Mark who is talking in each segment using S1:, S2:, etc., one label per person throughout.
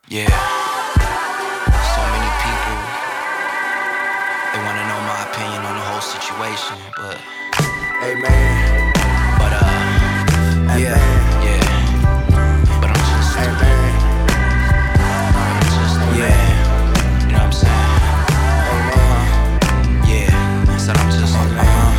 S1: Yeah, so many people, they wanna know my opinion on the whole situation, but
S2: Hey man, hey
S1: yeah,
S2: man,
S1: yeah, but I'm just,
S2: hey man,
S1: yeah, you know what I'm saying?
S2: hey man,
S1: Yeah, said I'm just,
S2: hey man,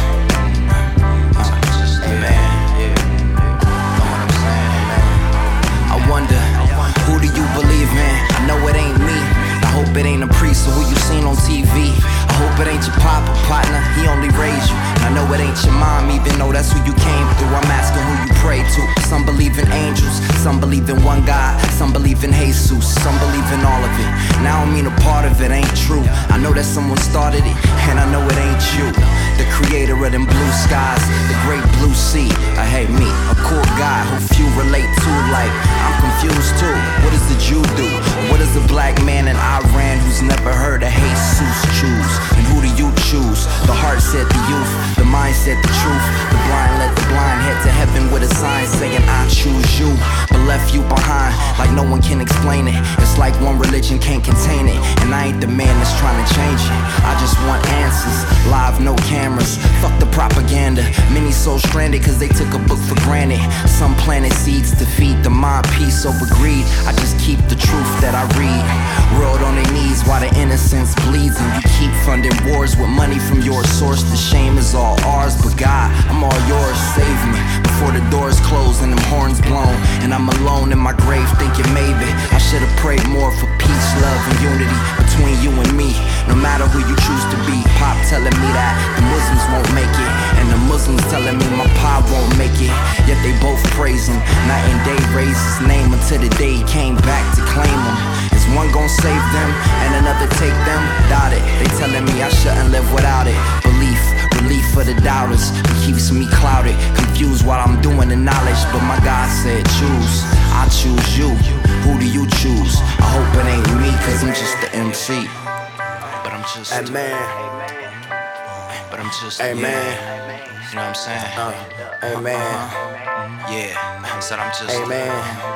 S1: so I'm just a man, yeah, know what I'm saying? I wonder, who do you believe in? I know it ain't me. I hope it ain't a priest or who you seen on TV. I hope it ain't your papa, partner, he only raised you. And I know it ain't your mom, even though that's who you came through. I'm asking who you pray to. Some believe in angels, some believe in one God, some believe in Jesus, some believe in all of it. Now I mean a part of it ain't true. I know that someone started it, and I know it ain't you. The creator of them blue skies, the great blue sea. I hate me, a cool guy who few relate to. Like, I'm confused too. What does the Jew do? What does a black man in Iran who's never heard of Jesus choose? And who do you choose? The heart said the youth, the mind said the truth. The blind let the blind head to heaven with a sign saying I choose you, but left you behind like no one can explain it. It's like one religion can't contain it, and I ain't the man that's trying to change it. I just want answers, live, no cameras. Fuck the propaganda. Many so stranded cause they took a book for granted. Some planted seeds to feed the mind, peace over greed. I just keep the truth that I read. World on their knees while the innocence bleeds, and you keep funding wars with money from your source. The shame is all ours, but God, I'm all yours. Save me before the doors close and them horns blown, and I'm alone in my grave thinking maybe I should have prayed more for peace, love, and unity between you and me. No matter who you choose to be. Pop telling me that the Muslims won't make it, and the Muslims telling me my pop won't make it. Yet they both praise him, night and day raise his name until the day he came back to claim him. Is one gon' save them and another take them? Doubt it. They telling me I shouldn't live without it. Belief, relief for the doubters, it keeps me clouded, confused while I'm doing the knowledge. But my God said choose, I choose you. Who do you choose? I hope it ain't me, cause I'm just the MC. But I'm just,
S2: hey man,
S1: but I'm just,
S2: hey man,
S1: you know what I'm saying?
S2: hey man,
S1: Yeah, said I'm just,
S2: hey man,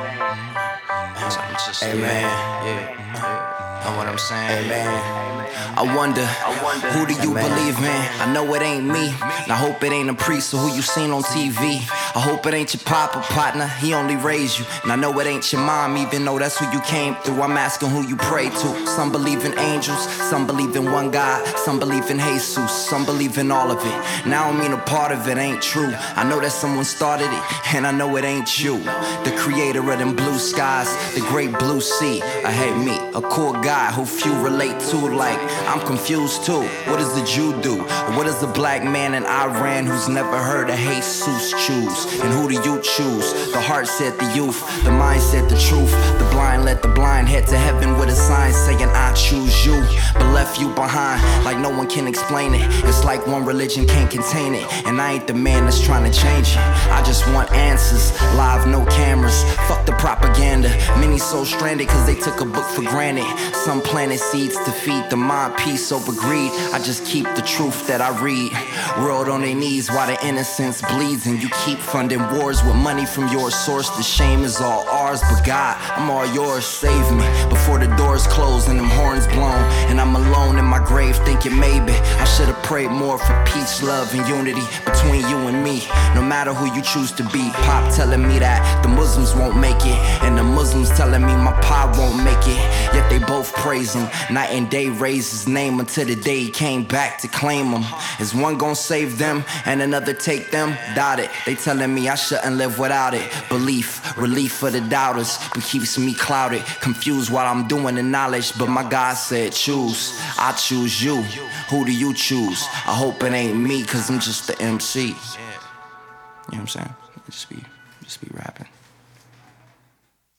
S1: said I'm just,
S2: hey man,
S1: yeah. Know what I'm saying?
S2: hey man.
S1: I wonder, who do you believe in? I know it ain't me, and I hope it ain't a priest or who you seen on TV. I hope it ain't your papa, partner, he only raised you. And I know it ain't your mom, even though that's who you came through. I'm asking who you pray to. Some believe in angels, some believe in one God, some believe in Jesus, some believe in all of it. Now I mean a part of it ain't true. I know that someone started it, and I know it ain't you. The creator of them blue skies, the great blue sea. I hate me, a cool guy who few relate to. Like, I'm confused too. What does the Jew do? Or what does a black man in Iran who's never heard of Jesus choose? And who do you choose? The heart said the youth, the mind said the truth. The blind let the blind head to heaven with a sign saying I choose you, but left you behind like no one can explain it. It's like one religion can't contain it, and I ain't the man that's trying to change it. I just want answers, live, no cameras. Fuck the propaganda. Many so stranded cause they took a book for granted. Some planted seeds to feed the mind, peace over greed. I just keep the truth that I read. World on their knees while the innocence bleeds, and you keep funding wars with money from your source. The shame is all ours, but God, I'm all yours. Save me before the doors close and them horns blown, and I'm alone in my grave thinking maybe I should have prayed more for peace, love, and unity between you and me. No matter who you choose to be. Pop telling me that the Muslims won't make it, and the Muslims telling me my pop won't make it. Yet they both praise him, night and day raise his name until the day he came back to claim him. Is one gon' save them and another take them? Doubt it. They telling me I shouldn't live without it. Belief, relief for the doubters, but keeps me clouded, confused while I'm doing the knowledge. But my God said choose, I choose you. Who do you choose? I hope it ain't me, cause I'm just the MC. You know what I'm saying? Just be rapping.